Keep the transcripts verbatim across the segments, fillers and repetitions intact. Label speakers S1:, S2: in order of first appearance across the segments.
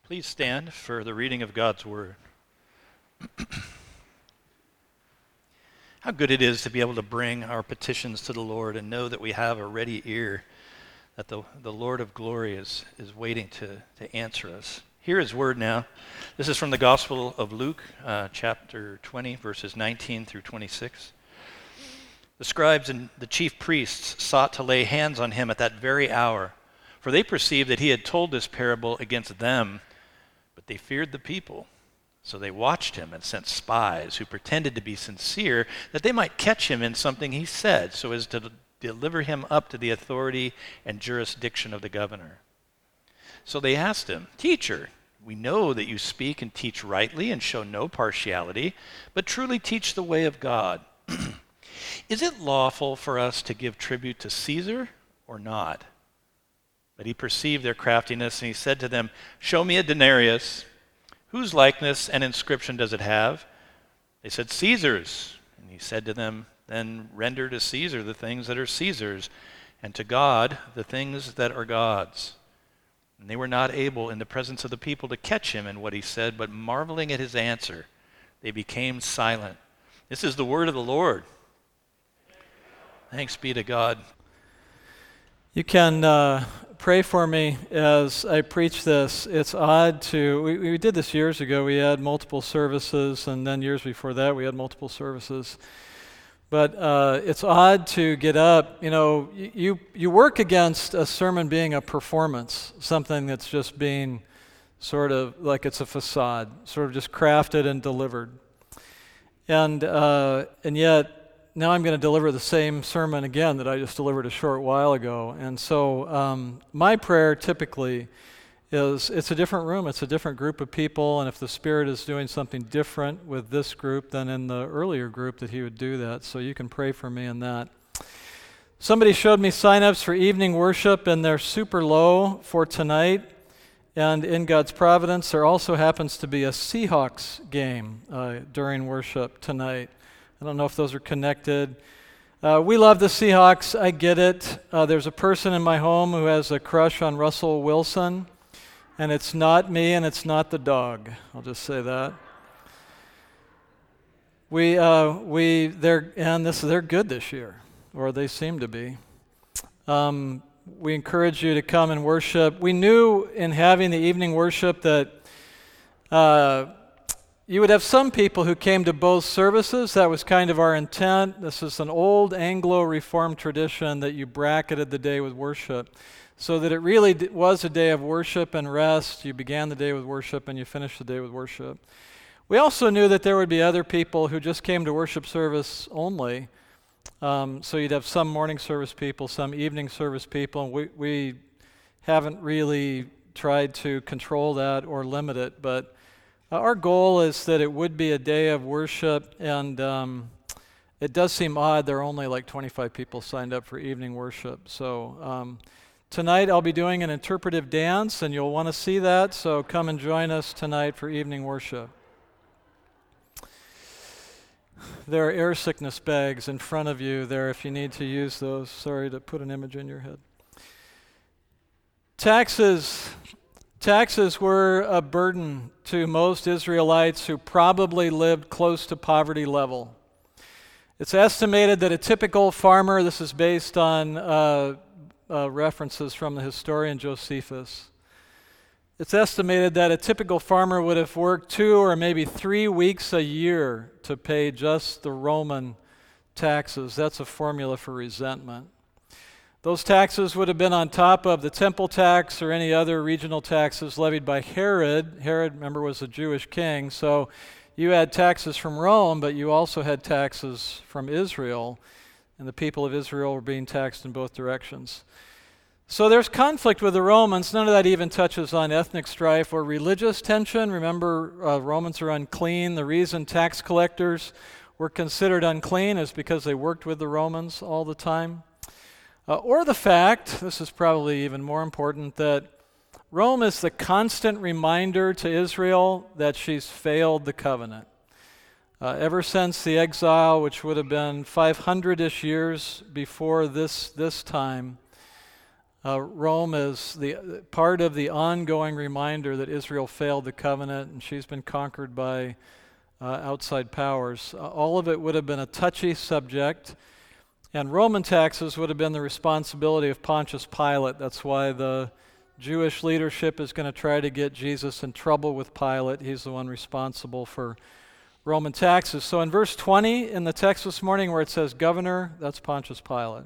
S1: Please stand for the reading of God's Word. How good it is to be able to bring our petitions to the Lord and know that we have a ready ear, that the, the Lord of glory is, is waiting to, to answer us. Hear His Word now. This is from the Gospel of Luke, uh, chapter twenty, verses nineteen through twenty-six. The scribes and the chief priests sought to lay hands on him at that very hour, for they perceived that he had told this parable against them, but they feared the people. So they watched him and sent spies who pretended to be sincere, that they might catch him in something he said, so as to deliver him up to the authority and jurisdiction of the governor. So they asked him, "Teacher, we know that you speak and teach rightly and show no partiality, but truly teach the way of God. Is it lawful for us to give tribute to Caesar or not?" But he perceived their craftiness, and he said to them, "Show me a denarius. Whose likeness and inscription does it have?" They said, "Caesar's." And he said to them, "Then render to Caesar the things that are Caesar's, and to God the things that are God's." And they were not able in the presence of the people to catch him in what he said, but marveling at his answer, they became silent. This is the word of the Lord. Thanks be to God.
S2: You can uh, pray for me as I preach this. It's odd to, we, we did this years ago. We had multiple services, and then years before that we had multiple services. But uh, it's odd to get up. You know, you, you work against a sermon being a performance, something that's just being sort of like it's a facade, sort of just crafted and delivered. And uh, and yet, now I'm going to deliver the same sermon again that I just delivered a short while ago. And so um, my prayer typically is it's a different room, it's a different group of people, and if the Spirit is doing something different with this group than in the earlier group, that He would do that. So you can pray for me in that. Somebody showed me sign-ups for evening worship, and they're super low for tonight. And in God's providence, there also happens to be a Seahawks game uh, during worship tonight. I don't know if those are connected. Uh, we love the Seahawks. I get it. Uh, there's a person in my home who has a crush on Russell Wilson, and it's not me and it's not the dog. I'll just say that. We uh, we they're and this they're good this year, or they seem to be. Um, we encourage you to come and worship. We knew in having the evening worship that. Uh, You would have some people who came to both services. That was kind of our intent. This is an old Anglo-Reformed tradition that you bracketed the day with worship, so that it really d- was a day of worship and rest. You began the day with worship and you finished the day with worship. We also knew that there would be other people who just came to worship service only. Um, so you'd have some morning service people, some evening service people. And we, we haven't really tried to control that or limit it, but Uh, our goal is that it would be a day of worship, and um, it does seem odd there are only like twenty-five people signed up for evening worship. So um, tonight I'll be doing an interpretive dance, and you'll want to see that, so come and join us tonight for evening worship. There are air sickness bags in front of you there if you need to use those. Sorry to put an image in your head. Taxes. Taxes were a burden to most Israelites who probably lived close to poverty level. It's estimated that a typical farmer, this is based on uh, uh, references from the historian Josephus, it's estimated that a typical farmer would have worked two or maybe three weeks a year to pay just the Roman taxes. That's a formula for resentment. Those taxes would have been on top of the temple tax or any other regional taxes levied by Herod. Herod, remember, was a Jewish king, so you had taxes from Rome, but you also had taxes from Israel, and the people of Israel were being taxed in both directions. So there's conflict with the Romans. None of that even touches on ethnic strife or religious tension. Remember, uh, Romans are unclean. The reason tax collectors were considered unclean is because they worked with the Romans all the time. Uh, or the fact, this is probably even more important, that Rome is the constant reminder to Israel that she's failed the covenant. Uh, ever since the exile, which would have been five hundred-ish years before this, this time, Uh, Rome is the part of the ongoing reminder that Israel failed the covenant and she's been conquered by uh, outside powers. Uh, all of it would have been a touchy subject, and Roman taxes would have been the responsibility of Pontius Pilate. That's why the Jewish leadership is going to try to get Jesus in trouble with Pilate. He's the one responsible for Roman taxes. So in verse twenty in the text this morning where it says governor, that's Pontius Pilate.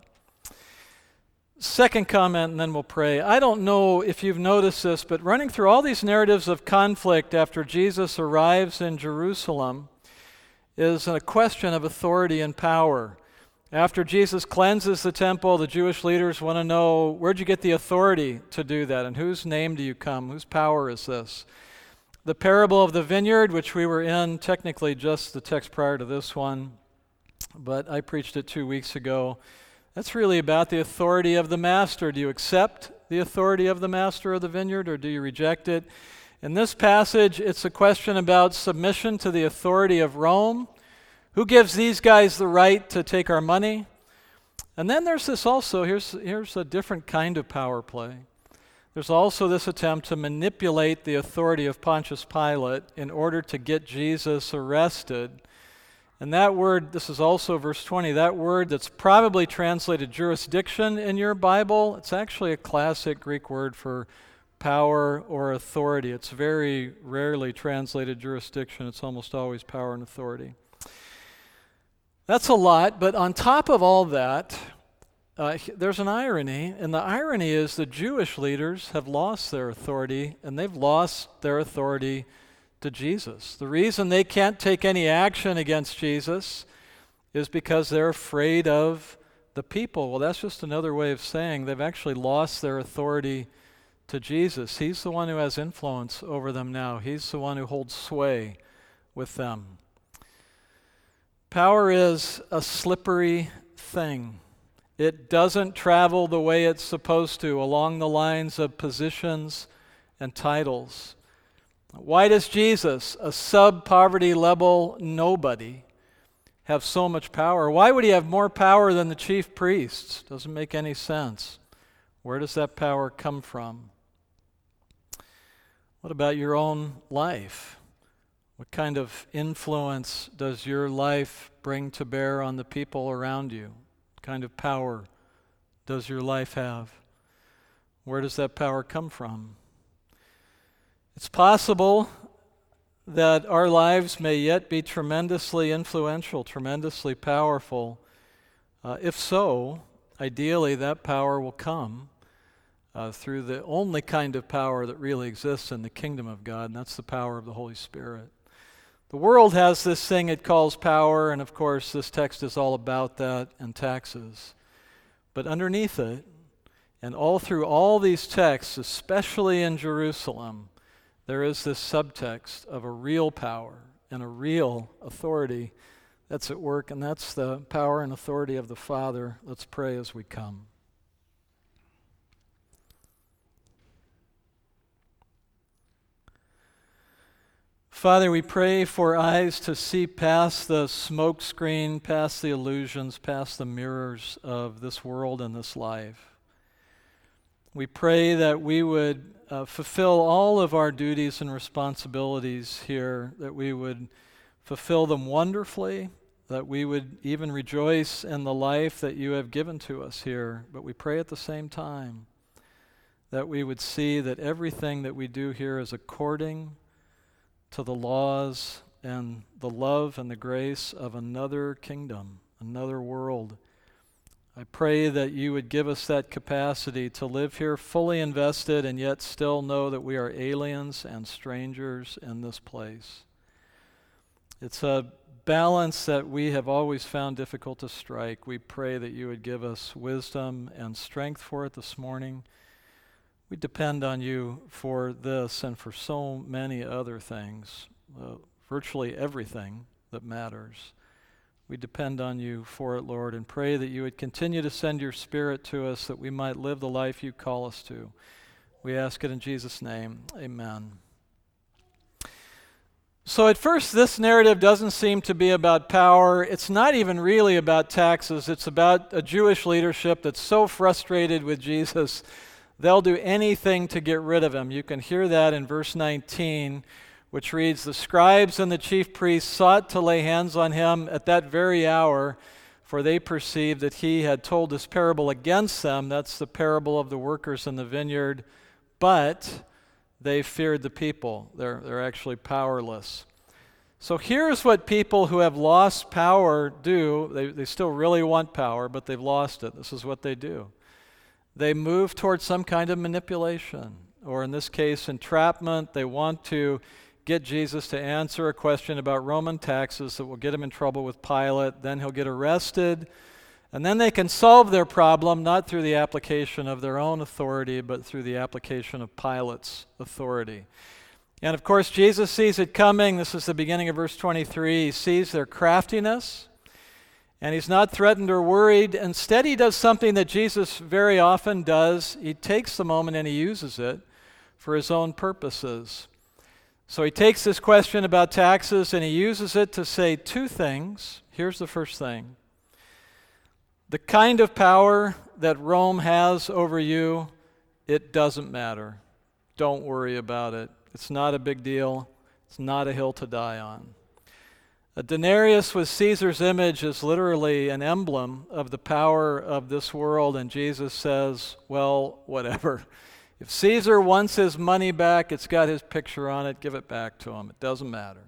S2: Second comment, and then we'll pray. I don't know if you've noticed this, but running through all these narratives of conflict after Jesus arrives in Jerusalem is a question of authority and power. After Jesus cleanses the temple, the Jewish leaders want to know, where'd you get the authority to do that? In whose name do you come? Whose power is this? The parable of the vineyard, which we were in, technically just the text prior to this one, but I preached it two weeks ago. That's really about the authority of the master. Do you accept the authority of the master of the vineyard, or do you reject it? In this passage, it's a question about submission to the authority of Rome. Who gives these guys the right to take our money? And then there's this also, here's, here's a different kind of power play. There's also this attempt to manipulate the authority of Pontius Pilate in order to get Jesus arrested. And that word, this is also verse twenty, that word that's probably translated jurisdiction in your Bible, it's actually a classic Greek word for power or authority. It's very rarely translated jurisdiction. It's almost always power and authority. That's a lot, but on top of all that, uh, there's an irony, and the irony is the Jewish leaders have lost their authority, and they've lost their authority to Jesus. The reason they can't take any action against Jesus is because they're afraid of the people. Well, that's just another way of saying they've actually lost their authority to Jesus. He's the one who has influence over them now. He's the one who holds sway with them. Power is a slippery thing. It doesn't travel the way it's supposed to, along the lines of positions and titles. Why does Jesus, a sub-poverty level nobody, have so much power? Why would he have more power than the chief priests? Doesn't make any sense. Where does that power come from? What about your own life? What kind of influence does your life bring to bear on the people around you? What kind of power does your life have? Where does that power come from? It's possible that our lives may yet be tremendously influential, tremendously powerful. Uh, if so, ideally that power will come uh, through the only kind of power that really exists in the kingdom of God, and that's the power of the Holy Spirit. The world has this thing it calls power, and of course this text is all about that and taxes. But underneath it, and all through all these texts, especially in Jerusalem, there is this subtext of a real power and a real authority that's at work, and that's the power and authority of the Father. Let's pray as we come. Father, we pray for eyes to see past the smoke screen, past the illusions, past the mirrors of this world and this life. We pray that we would uh, fulfill all of our duties and responsibilities here, that we would fulfill them wonderfully, that we would even rejoice in the life that you have given to us here. But we pray at the same time that we would see that everything that we do here is according to the laws and the love and the grace of another kingdom, another world. I pray that you would give us that capacity to live here fully invested and yet still know that we are aliens and strangers in this place. It's a balance that we have always found difficult to strike. We pray that you would give us wisdom and strength for it this morning. We depend on you for this and for so many other things, uh, virtually everything that matters. We depend on you for it, Lord, and pray that you would continue to send your Spirit to us that we might live the life you call us to. We ask it in Jesus' name. Amen. So at first, this narrative doesn't seem to be about power. It's not even really about taxes. It's about a Jewish leadership that's so frustrated with Jesus they'll do anything to get rid of him. You can hear that in verse nineteen, which reads, "The scribes and the chief priests sought to lay hands on him at that very hour, for they perceived that he had told this parable against them." That's the parable of the workers in the vineyard. But they feared the people. They're, they're actually powerless. So here's what people who have lost power do. They, they still really want power, but they've lost it. This is what they do. They move towards some kind of manipulation, or in this case, entrapment. They want to get Jesus to answer a question about Roman taxes that will get him in trouble with Pilate. Then he'll get arrested. And then they can solve their problem not through the application of their own authority, but through the application of Pilate's authority. And of course, Jesus sees it coming. This is the beginning of verse twenty-three. He sees their craftiness, and he's not threatened or worried. Instead, he does something that Jesus very often does. He takes the moment and he uses it for his own purposes. So he takes this question about taxes and he uses it to say two things. Here's the first thing. The kind of power that Rome has over you, it doesn't matter. Don't worry about it. It's not a big deal. It's not a hill to die on. A denarius with Caesar's image is literally an emblem of the power of this world, and Jesus says, well, whatever. If Caesar wants his money back, it's got his picture on it, give it back to him. It doesn't matter.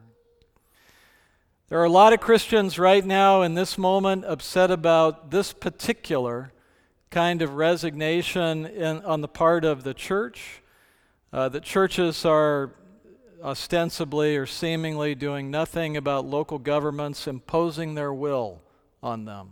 S2: There are a lot of Christians right now in this moment upset about this particular kind of resignation in, on the part of the church. Uh, that churches are ostensibly or seemingly doing nothing about local governments imposing their will on them.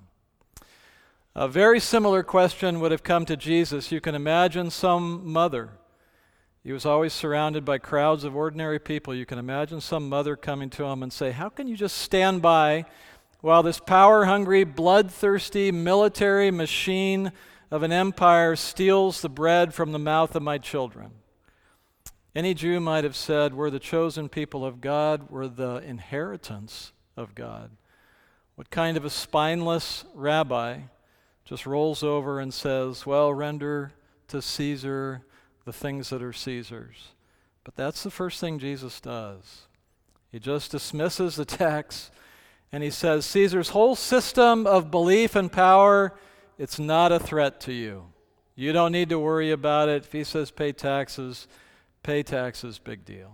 S2: A very similar question would have come to Jesus. You can imagine some mother. He was always surrounded by crowds of ordinary people. You can imagine some mother coming to him and say, how can you just stand by while this power-hungry, bloodthirsty military machine of an empire steals the bread from the mouth of my children? Any Jew might have said, we're the chosen people of God. We're the inheritance of God. What kind of a spineless rabbi just rolls over and says, well, render to Caesar the things that are Caesar's. But that's the first thing Jesus does. He just dismisses the text and he says, Caesar's whole system of belief and power, it's not a threat to you. You don't need to worry about it. If he says pay taxes, pay taxes, big deal.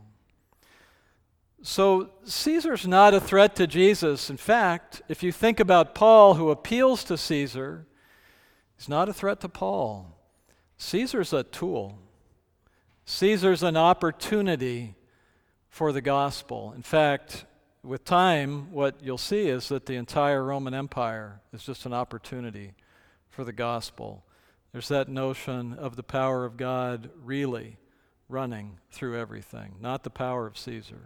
S2: So Caesar's not a threat to Jesus. In fact, if you think about Paul who appeals to Caesar, he's not a threat to Paul. Caesar's a tool. Caesar's an opportunity for the gospel. In fact, with time, what you'll see is that the entire Roman Empire is just an opportunity for the gospel. There's that notion of the power of God really running through everything, not the power of Caesar.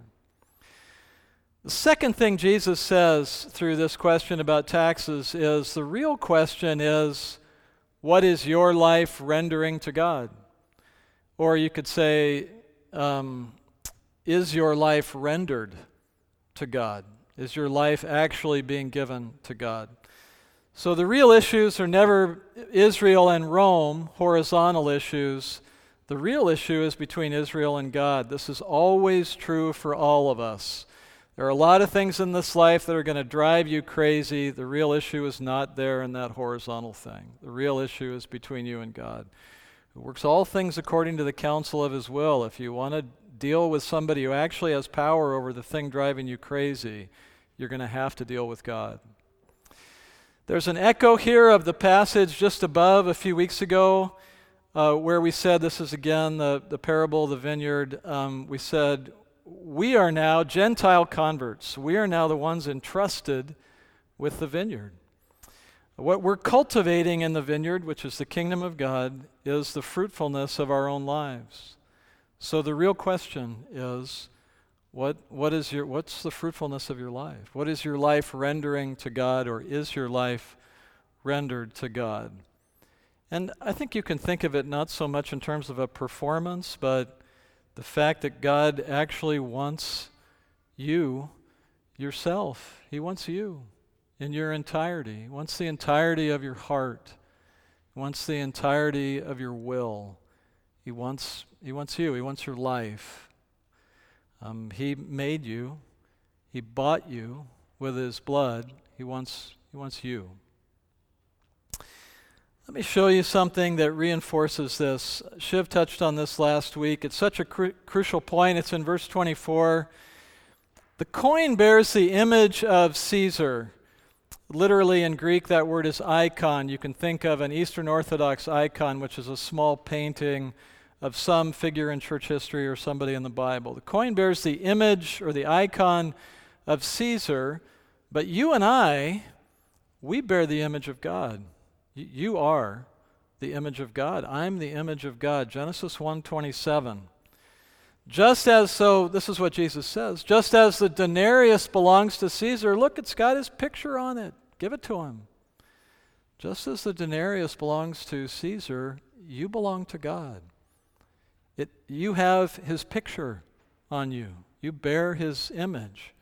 S2: The second thing Jesus says through this question about taxes is the real question is, what is your life rendering to God? Or you could say, um, is your life rendered to God? Is your life actually being given to God? So the real issues are never Israel and Rome, horizontal issues. The real issue is between Israel and God. This is always true for all of us. There are a lot of things in this life that are going to drive you crazy. The real issue is not there in that horizontal thing. The real issue is between you and God, who works all things according to the counsel of his will. If you want to deal with somebody who actually has power over the thing driving you crazy, you're going to have to deal with God. There's an echo here of the passage just above a few weeks ago uh, where we said, this is again the, the parable of the vineyard. Um, we said, we are now Gentile converts. We are now the ones entrusted with the vineyard. What we're cultivating in the vineyard, which is the kingdom of God, is the fruitfulness of our own lives. So the real question is, what what is your what's the fruitfulness of your life? What is your life rendering to God, or is your life rendered to God? And I think you can think of it not so much in terms of a performance, but the fact that God actually wants you, yourself. He wants you in your entirety. He wants the entirety of your heart. He wants the entirety of your will. He wants, he wants you. He wants your life. Um, he made you. He bought you with his blood. He wants, he wants you. Let me show you something that reinforces this. Shiv touched on this last week. It's such a cru- crucial point. It's in verse twenty-four. The coin bears the image of Caesar. Literally in Greek, that word is icon. You can think of an Eastern Orthodox icon, which is a small painting of some figure in church history or somebody in the Bible. The coin bears the image or the icon of Caesar, but you and I, we bear the image of God. Y- you are the image of God. I'm the image of God. Genesis one twenty-seven. Just as, so this is what Jesus says, just as the denarius belongs to Caesar, look, it's got his picture on it. Give it to him. Just as the denarius belongs to Caesar, you belong to God. It, you have his picture on you. You bear his image.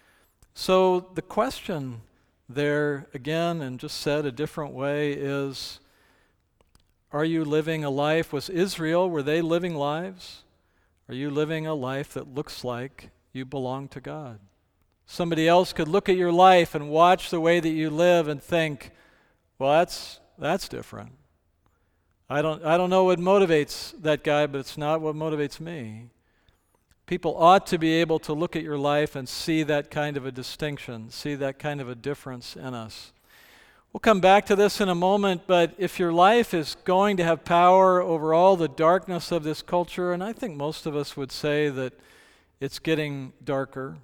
S2: So the question there, again, and just said a different way, is, are you living a life? Was Israel, were they living lives? Are you living a life that looks like you belong to God? Somebody else could look at your life and watch the way that you live and think, well, that's that's different. I don't I don't know what motivates that guy, but it's not what motivates me. People ought to be able to look at your life and see that kind of a distinction, see that kind of a difference in us. We'll come back to this in a moment, but if your life is going to have power over all the darkness of this culture, and I think most of us would say that it's getting darker,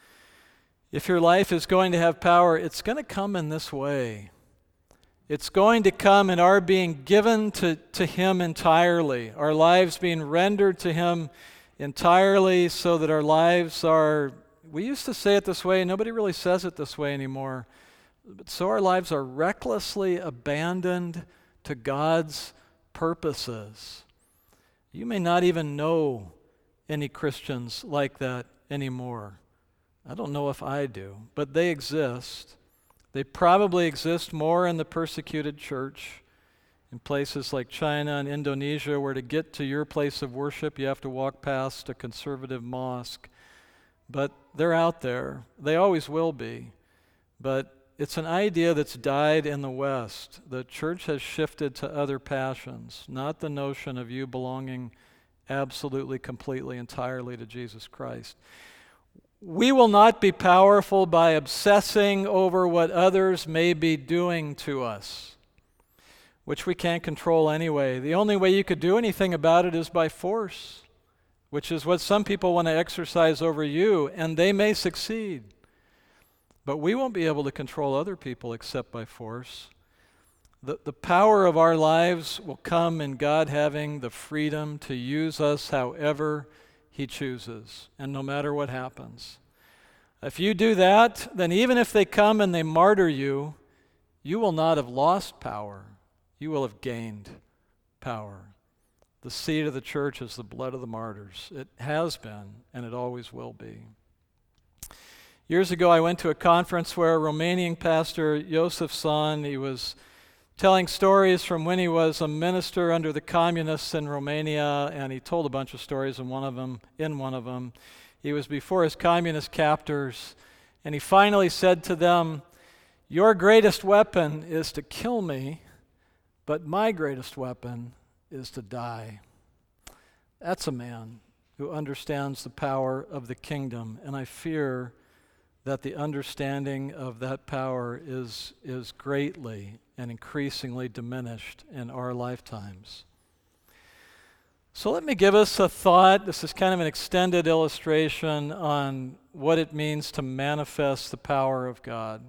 S2: if your life is going to have power, it's going to come in this way. It's going to come in our being given to, to him entirely, our lives being rendered to him entirely, so that our lives are, we used to say it this way, nobody really says it this way anymore, but so our lives are recklessly abandoned to God's purposes. You may not even know any Christians like that anymore. I don't know if I do, but they exist. They probably exist more in the persecuted church, in places like China and Indonesia, where to get to your place of worship, you have to walk past a conservative mosque. But they're out there. They always will be. But it's an idea that's died in the West. The church has shifted to other passions, not the notion of you belonging absolutely, completely, entirely to Jesus Christ. We will not be powerful by obsessing over what others may be doing to us, which we can't control anyway. The only way you could do anything about it is by force, which is what some people want to exercise over you, and they may succeed. But we won't be able to control other people except by force. The, the power of our lives will come in God having the freedom to use us however he chooses, and no matter what happens. If you do that, then even if they come and they martyr you, you will not have lost power. You will have gained power. The seed of the church is the blood of the martyrs. It has been, and it always will be. Years ago, I went to a conference where a Romanian pastor, Josef Son, he was telling stories from when he was a minister under the communists in Romania, and he told a bunch of stories in one of them. In one of them, he was before his communist captors, and he finally said to them, "Your greatest weapon is to kill me, but my greatest weapon is to die." That's a man who understands the power of the kingdom, and I fear that the understanding of that power is, is greatly and increasingly diminished in our lifetimes. So let me give us a thought. This is kind of an extended illustration on what it means to manifest the power of God.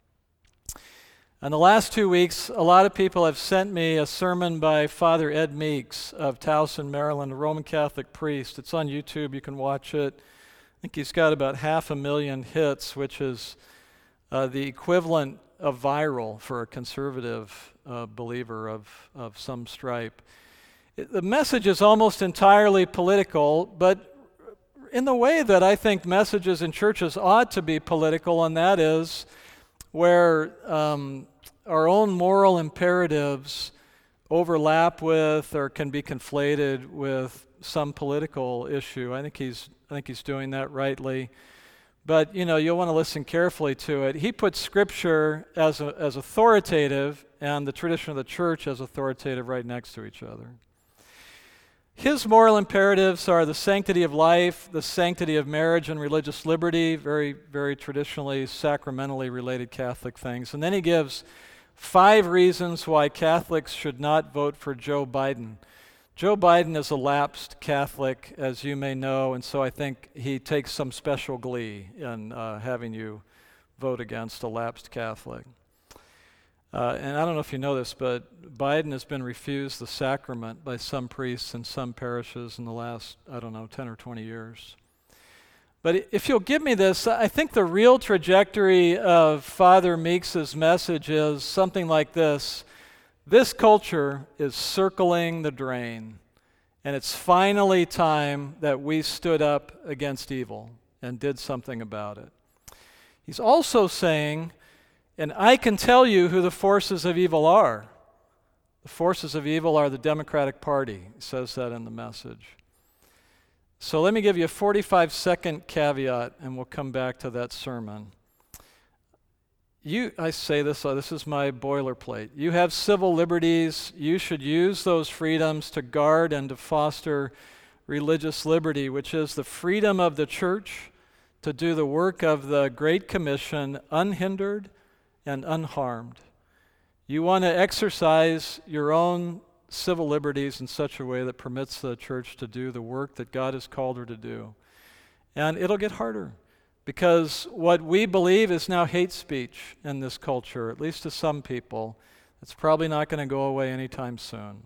S2: In the last two weeks, a lot of people have sent me a sermon by Father Ed Meeks of Towson, Maryland, a Roman Catholic priest. It's on YouTube. You can watch it. I think he's got about half a million hits, which is uh, the equivalent of viral for a conservative uh, believer of, of some stripe. It, the message is almost entirely political, but in the way that I think messages in churches ought to be political, and that is where um, our own moral imperatives overlap with or can be conflated with some political issue. I think he's I think he's doing that rightly. But, you know, you'll want to listen carefully to it. He puts Scripture as a, as authoritative and the tradition of the church as authoritative right next to each other. His moral imperatives are the sanctity of life, the sanctity of marriage and religious liberty, very, very traditionally, sacramentally related Catholic things. And then he gives five reasons why Catholics should not vote for Joe Biden. Joe Biden is a lapsed Catholic, as you may know, and so I think he takes some special glee in uh, having you vote against a lapsed Catholic. Uh, and I don't know if you know this, but Biden has been refused the sacrament by some priests in some parishes in the last, I don't know, ten or twenty years. But if you'll give me this, I think the real trajectory of Father Meeks's message is something like this. This culture is circling the drain, and it's finally time that we stood up against evil and did something about it. He's also saying, and I can tell you who the forces of evil are. The forces of evil are the Democratic Party. He says that in the message. So let me give you a forty-five second caveat, and we'll come back to that sermon. You, I say this, uh, this is my boilerplate. You have civil liberties. You should use those freedoms to guard and to foster religious liberty, which is the freedom of the church to do the work of the Great Commission unhindered and unharmed. You want to exercise your own civil liberties in such a way that permits the church to do the work that God has called her to do. And it'll get harder, because what we believe is now hate speech in this culture, at least to some people. It's probably not going to go away anytime soon.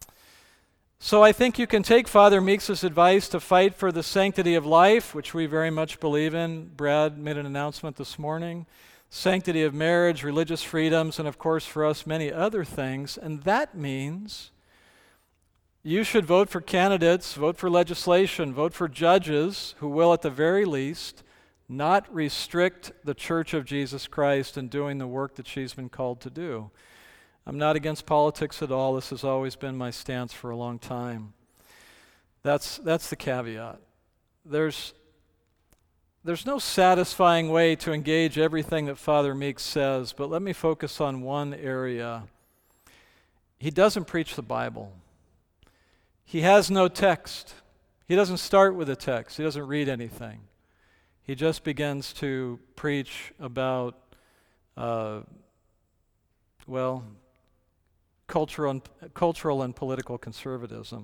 S2: So I think you can take Father Meeks's advice to fight for the sanctity of life, which we very much believe in. Brad made an announcement this morning. Sanctity of marriage, religious freedoms, and of course for us many other things. And that means you should vote for candidates, vote for legislation, vote for judges who will at the very least not restrict the Church of Jesus Christ in doing the work that she's been called to do. I'm not against politics at all. This has always been my stance for a long time. That's, that's the caveat. There's, there's no satisfying way to engage everything that Father Meeks says, but let me focus on one area. He doesn't preach the Bible. He has no text. He doesn't start with a text. He doesn't read anything. He just begins to preach about, uh, well, cultural and, cultural and political conservatism.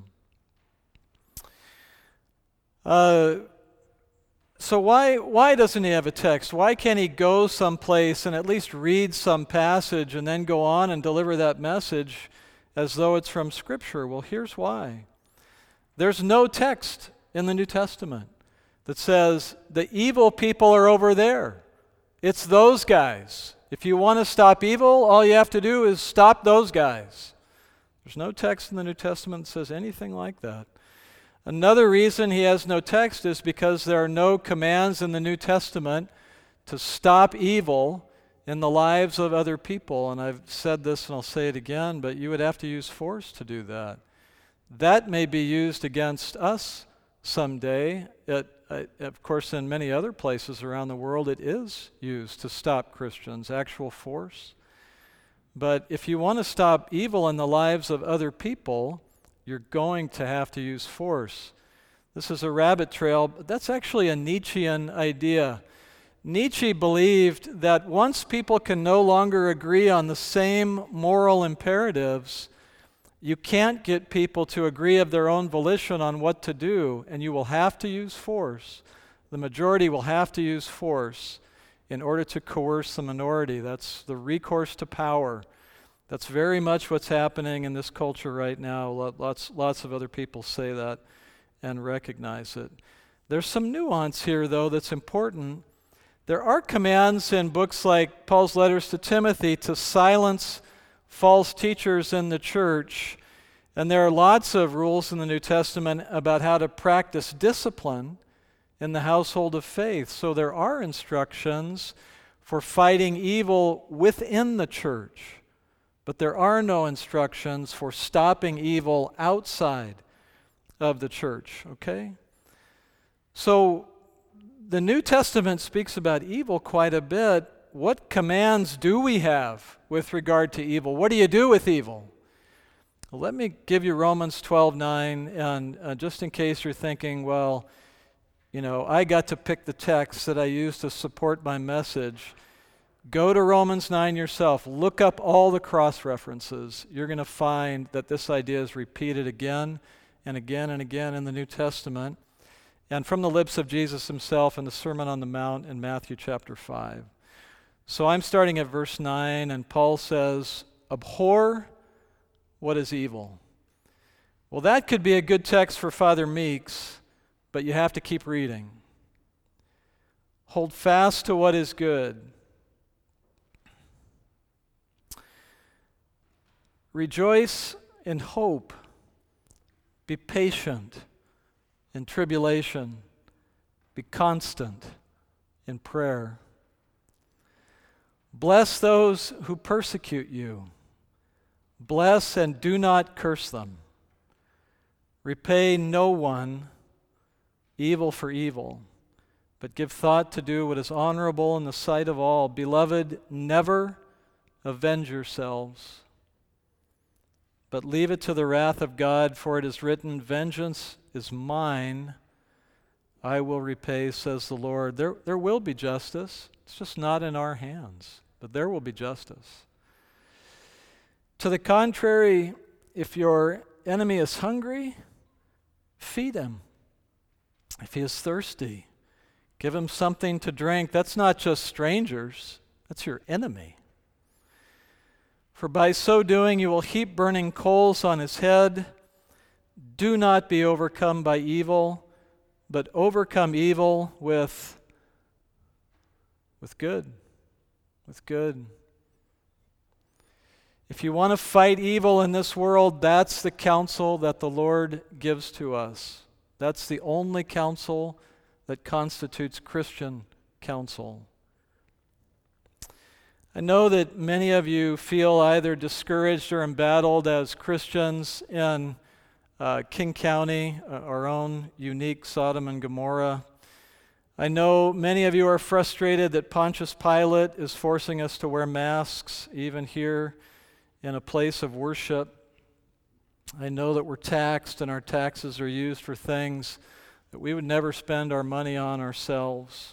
S2: Uh, so why why doesn't he have a text? Why can't he go someplace and at least read some passage and then go on and deliver that message as though it's from Scripture? Well, here's why. There's no text in the New Testament that says the evil people are over there. It's those guys. If you want to stop evil, all you have to do is stop those guys. There's no text in the New Testament that says anything like that. Another reason he has no text is because there are no commands in the New Testament to stop evil in the lives of other people. And I've said this and I'll say it again, but you would have to use force to do that. That may be used against us someday. It, uh, of course, in many other places around the world, it is used to stop Christians, actual force. But if you want to stop evil in the lives of other people, you're going to have to use force. This is a rabbit trail, but that's actually a Nietzschean idea. Nietzsche believed that once people can no longer agree on the same moral imperatives, you can't get people to agree of their own volition on what to do, and you will have to use force. The majority will have to use force in order to coerce the minority. That's the recourse to power. That's very much what's happening in this culture right now. Lots, lots of other people say that and recognize it. There's some nuance here, though, that's important. There are commands in books like Paul's letters to Timothy to silence false teachers in the church, and there are lots of rules in the New Testament about how to practice discipline in the household of faith. So there are instructions for fighting evil within the church, But there are no instructions for stopping evil outside of the church, okay? So the New Testament speaks about evil quite a bit. What commands do we have with regard to evil? What do you do with evil? Well, let me give you Romans twelve nine, and uh, just in case you're thinking, well, you know, I got to pick the text that I use to support my message. Go to Romans nine yourself. Look up all the cross-references. You're going to find that this idea is repeated again and again and again in the New Testament, and from the lips of Jesus himself in the Sermon on the Mount in Matthew chapter five. So I'm starting at verse nine, and Paul says, abhor what is evil. Well, that could be a good text for Father Meeks, but you have to keep reading. Hold fast to what is good. Rejoice in hope. Be patient in tribulation. Be constant in prayer. Bless those who persecute you. Bless and do not curse them. Repay no one evil for evil, but give thought to do what is honorable in the sight of all. Beloved, never avenge yourselves, but leave it to the wrath of God, for it is written, vengeance is mine, I will repay, says the Lord. There, there will be justice. It's just not in our hands, but there will be justice. To the contrary, if your enemy is hungry, feed him. If he is thirsty, give him something to drink. That's not just strangers, that's your enemy. For by so doing you will heap burning coals on his head. Do not be overcome by evil, but overcome evil with, with good. With good. If you want to fight evil in this world, that's the counsel that the Lord gives to us. That's the only counsel that constitutes Christian counsel. I know that many of you feel either discouraged or embattled as Christians in uh, King County, uh, our own unique Sodom and Gomorrah. I know many of you are frustrated that Pontius Pilate is forcing us to wear masks, even here in a place of worship. I know that we're taxed and our taxes are used for things that we would never spend our money on ourselves.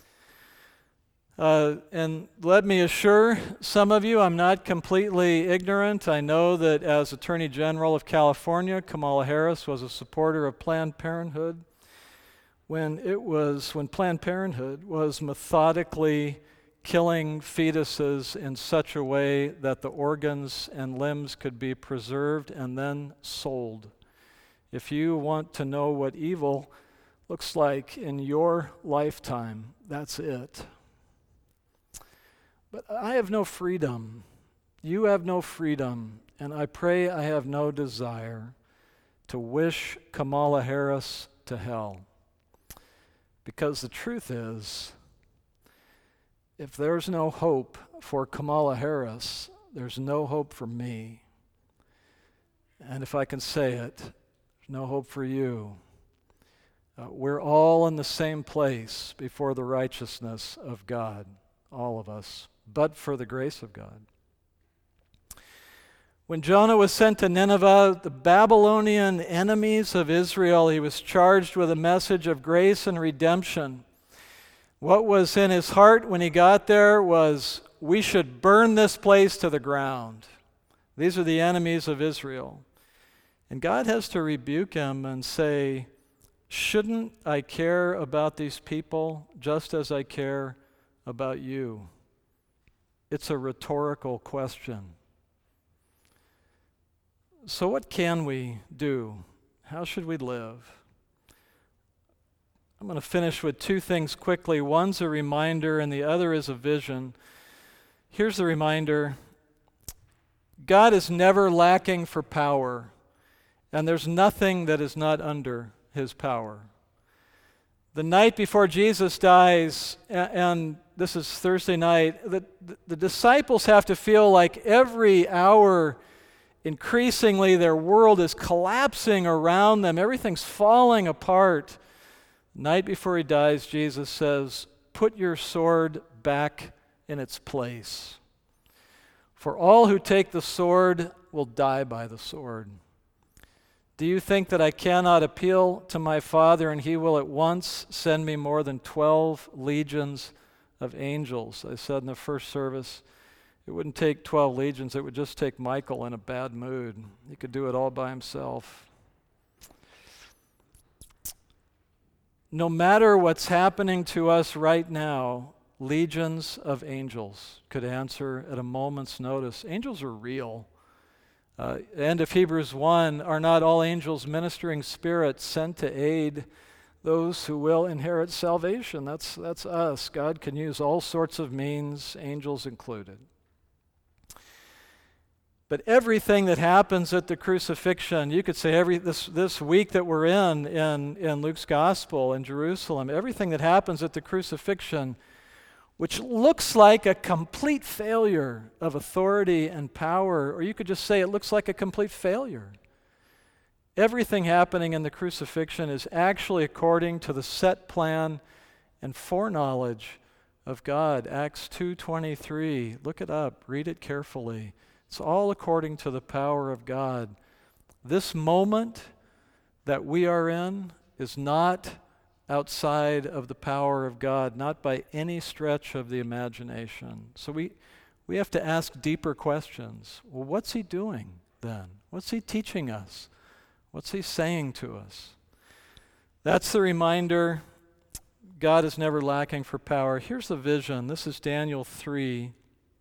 S2: Uh, and let me assure some of you, I'm not completely ignorant. I know that as Attorney General of California, Kamala Harris was a supporter of Planned Parenthood when it was when Planned Parenthood was methodically killing fetuses in such a way that the organs and limbs could be preserved and then sold. If you want to know what evil looks like in your lifetime, that's it. But I have no freedom. You have no freedom, and I pray I have no desire to wish Kamala Harris to hell. Because the truth is, if there's no hope for Kamala Harris, there's no hope for me. And if I can say it, there's no hope for you. Uh, we're all in the same place before the righteousness of God, all of us, but for the grace of God. When Jonah was sent to Nineveh, the Babylonian enemies of Israel, he was charged with a message of grace and redemption. What was in his heart when he got there was, we should burn this place to the ground. These are the enemies of Israel. And God has to rebuke him and say, shouldn't I care about these people just as I care about you? It's a rhetorical question. So what can we do? How should we live? I'm going to finish with two things quickly. One's a reminder and the other is a vision. Here's the reminder. God is never lacking for power, and there's nothing that is not under his power. The night before Jesus dies, and this is Thursday night, the, the disciples have to feel like every hour, increasingly, their world is collapsing around them. Everything's falling apart. The night before he dies, Jesus says, "Put your sword back in its place. For all who take the sword will die by the sword. Do you think that I cannot appeal to my Father and he will at once send me more than twelve legions of angels?" I said in the first service, it wouldn't take twelve legions, it would just take Michael in a bad mood. He could do it all by himself. No matter what's happening to us right now, legions of angels could answer at a moment's notice. Angels are real. Uh, end of Hebrews one, are not all angels ministering spirits sent to aid those who will inherit salvation? That's, that's us. God can use all sorts of means, angels included. But everything that happens at the crucifixion, you could say every this, this week that we're in, in in Luke's gospel in Jerusalem, everything that happens at the crucifixion, which looks like a complete failure of authority and power, or you could just say it looks like a complete failure. Everything happening in the crucifixion is actually according to the set plan and foreknowledge of God. Acts two twenty-three, look it up, read it carefully. It's all according to the power of God. This moment that we are in is not outside of the power of God, not by any stretch of the imagination. So we, we have to ask deeper questions. Well, what's he doing then? What's he teaching us? What's he saying to us? That's the reminder. God is never lacking for power. Here's the vision. This is Daniel three.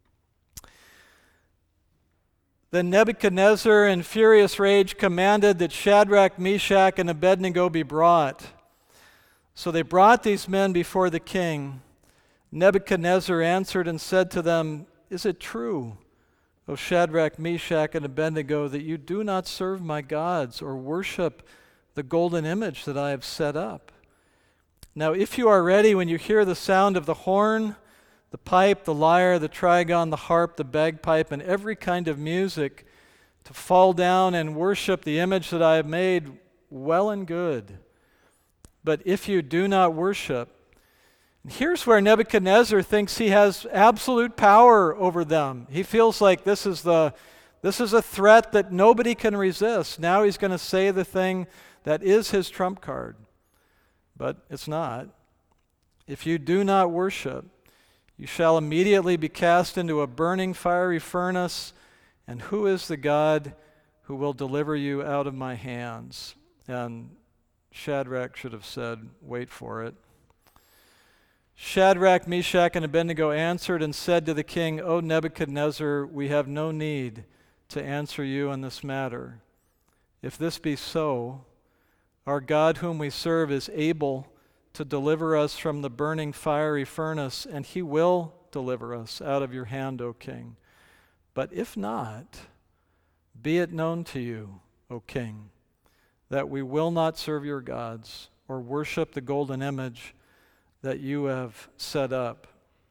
S2: Then Nebuchadnezzar, in furious rage, commanded that Shadrach, Meshach, and Abednego be brought. So they brought these men before the king. Nebuchadnezzar answered and said to them, "Is it true, O Shadrach, Meshach, and Abednego, that you do not serve my gods or worship the golden image that I have set up? Now if you are ready when you hear the sound of the horn, the pipe, the lyre, the trigon, the harp, the bagpipe, and every kind of music, to fall down and worship the image that I have made, well and good. But if you do not worship," and here's where Nebuchadnezzar thinks he has absolute power over them. He feels like this is the this is a threat that nobody can resist. Now he's going to say the thing that is his trump card. But it's not. "If you do not worship, you shall immediately be cast into a burning fiery furnace, and who is the God who will deliver you out of my hands?" And Shadrach should have said, "Wait for it." Shadrach, Meshach, and Abednego answered and said to the king, "O Nebuchadnezzar, we have no need to answer you on this matter. If this be so, our God whom we serve is able to deliver us from the burning fiery furnace, and he will deliver us out of your hand, O king. But if not, be it known to you, O king, that we will not serve your gods or worship the golden image that you have set up."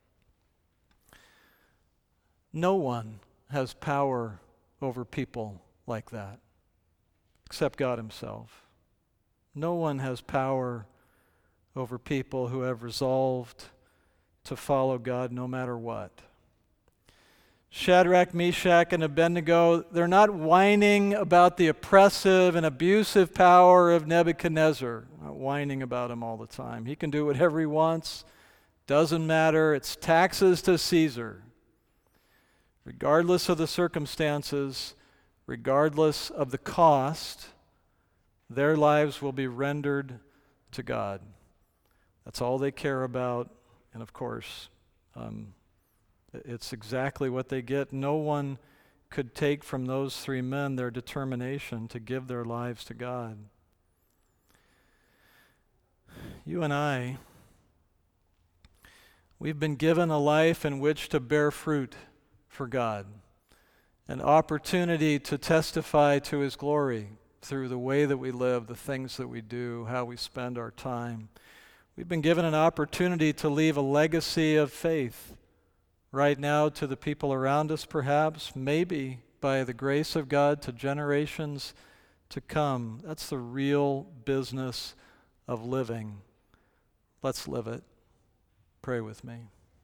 S2: No one has power over people like that, except God himself. No one has power over people who have resolved to follow God no matter what. Shadrach, Meshach, and Abednego, they're not whining about the oppressive and abusive power of Nebuchadnezzar. Not whining about him all the time. He can do whatever he wants. Doesn't matter. It's taxes to Caesar. Regardless of the circumstances, regardless of the cost, their lives will be rendered to God. That's all they care about. And of course, um, it's exactly what they get. No one could take from those three men their determination to give their lives to God. You and I, we've been given a life in which to bear fruit for God, an opportunity to testify to his glory through the way that we live, the things that we do, how we spend our time. We've been given an opportunity to leave a legacy of faith right now to the people around us, perhaps, maybe by the grace of God to generations to come. That's the real business of living. Let's live it. Pray with me.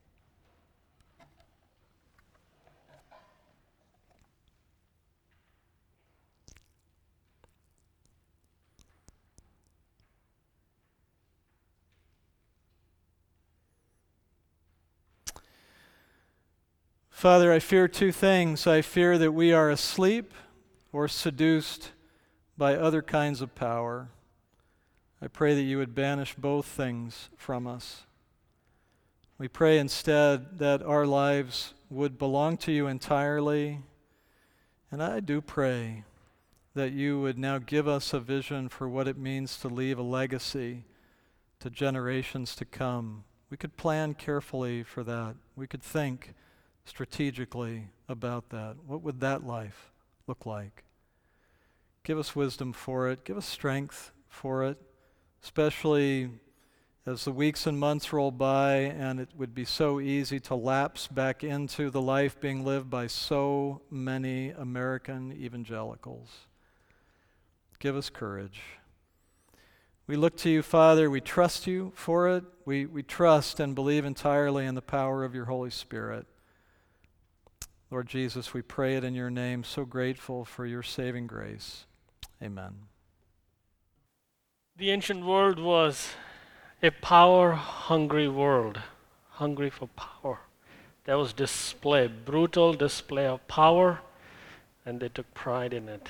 S2: Father, I fear two things. I fear that we are asleep or seduced by other kinds of power. I pray that you would banish both things from us. We pray instead that our lives would belong to you entirely. And I do pray that you would now give us a vision for what it means to leave a legacy to generations to come. We could plan carefully for that. We could think strategically about that. What would that life look like? Give us wisdom for it. Give us strength for it, especially as the weeks and months roll by and it would be so easy to lapse back into the life being lived by so many American evangelicals. Give us courage. We look to you, Father. We trust you for it. We, we trust and believe entirely in the power of your Holy Spirit. Lord Jesus, we pray it in your name, so grateful for your saving grace. Amen.
S3: The ancient world was a power-hungry world, hungry for power. There was display, brutal display of power, and they took pride in it.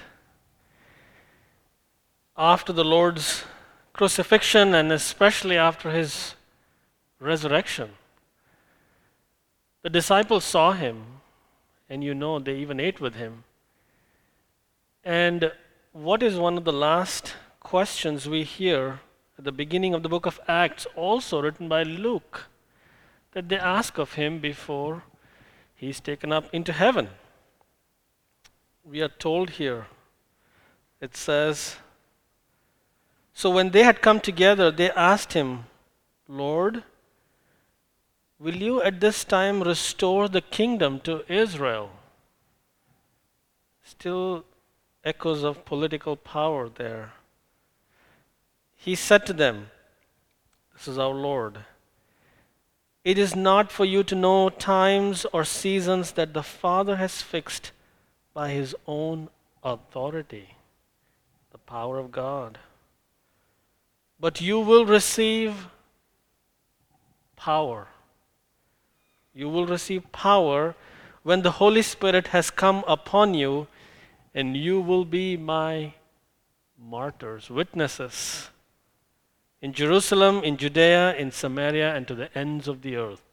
S3: After the Lord's crucifixion, and especially after his resurrection, the disciples saw him, and you know they even ate with him. And what is one of the last questions we hear at the beginning of the book of Acts, also written by Luke, that they ask of him before he's taken up into heaven? We are told here, it says, so when they had come together, they asked him, Lord, will you at this time restore the kingdom to Israel? Still echoes of political power there. He said to them, this is our Lord, it is not for you to know times or seasons that the Father has fixed by his own authority, the power of God. But you will receive power. You will receive power when the Holy Spirit has come upon you, and you will be my martyrs, witnesses in Jerusalem, in Judea, in Samaria, and to the ends of the earth.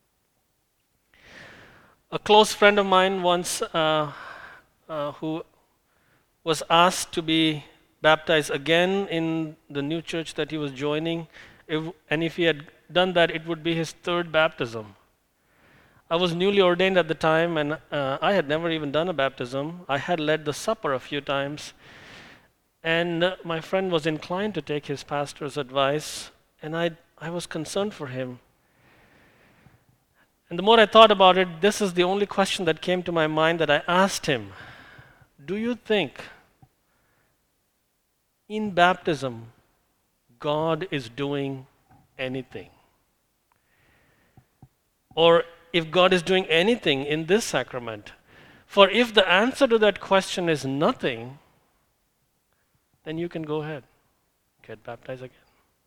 S3: A close friend of mine once, uh, uh, who was asked to be baptized again in the new church that he was joining, if, and if he had done that, it would be his third baptism. I was newly ordained at the time, and uh, I had never even done a baptism. I had led the supper a few times, and uh, my friend was inclined to take his pastor's advice, and I, I was concerned for him. And the more I thought about it, this is the only question that came to my mind that I asked him. Do you think in baptism God is doing anything? Or if God is doing anything in this sacrament? For if the answer to that question is nothing, then you can go ahead, get baptized again.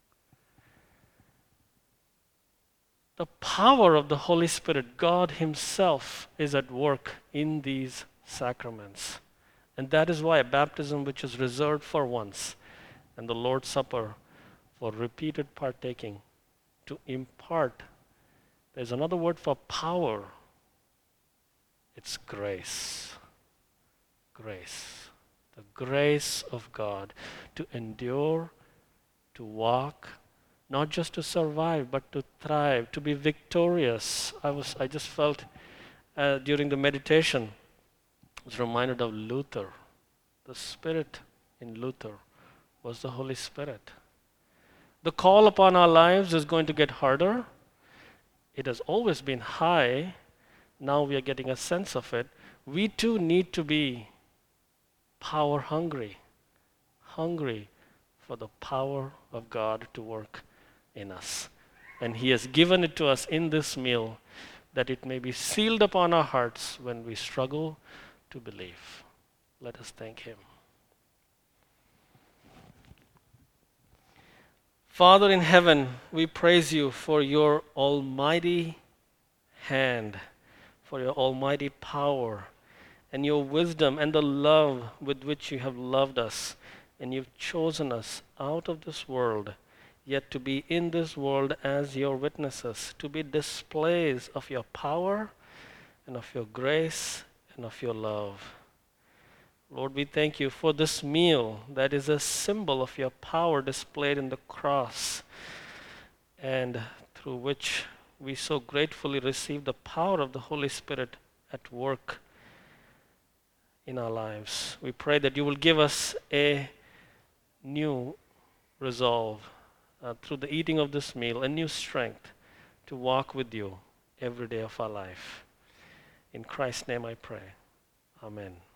S3: The power of the Holy Spirit, God himself, is at work in these sacraments. And that is why a baptism which is reserved for once, and the Lord's Supper for repeated partaking, to impart. There's another word for power. It's grace. Grace. The grace of God to endure, to walk, not just to survive, but to thrive, to be victorious. I was, I just felt uh, during the meditation, I was reminded of Luther. The Spirit in Luther was the Holy Spirit. The call upon our lives is going to get harder. It has always been high. Now we are getting a sense of it. We too need to be power hungry, hungry for the power of God to work in us. And He has given it to us in this meal that it may be sealed upon our hearts when we struggle to believe. Let us thank Him. Father in heaven, we praise You for Your almighty hand, for Your almighty power, and Your wisdom and the love with which You have loved us, and You've chosen us out of this world, yet to be in this world as Your witnesses, to be displays of Your power and of Your grace and of Your love. Lord, we thank You for this meal that is a symbol of Your power displayed in the cross, and through which we so gratefully receive the power of the Holy Spirit at work in our lives. We pray that You will give us a new resolve uh, through the eating of this meal, a new strength to walk with You every day of our life. In Christ's name I pray. Amen.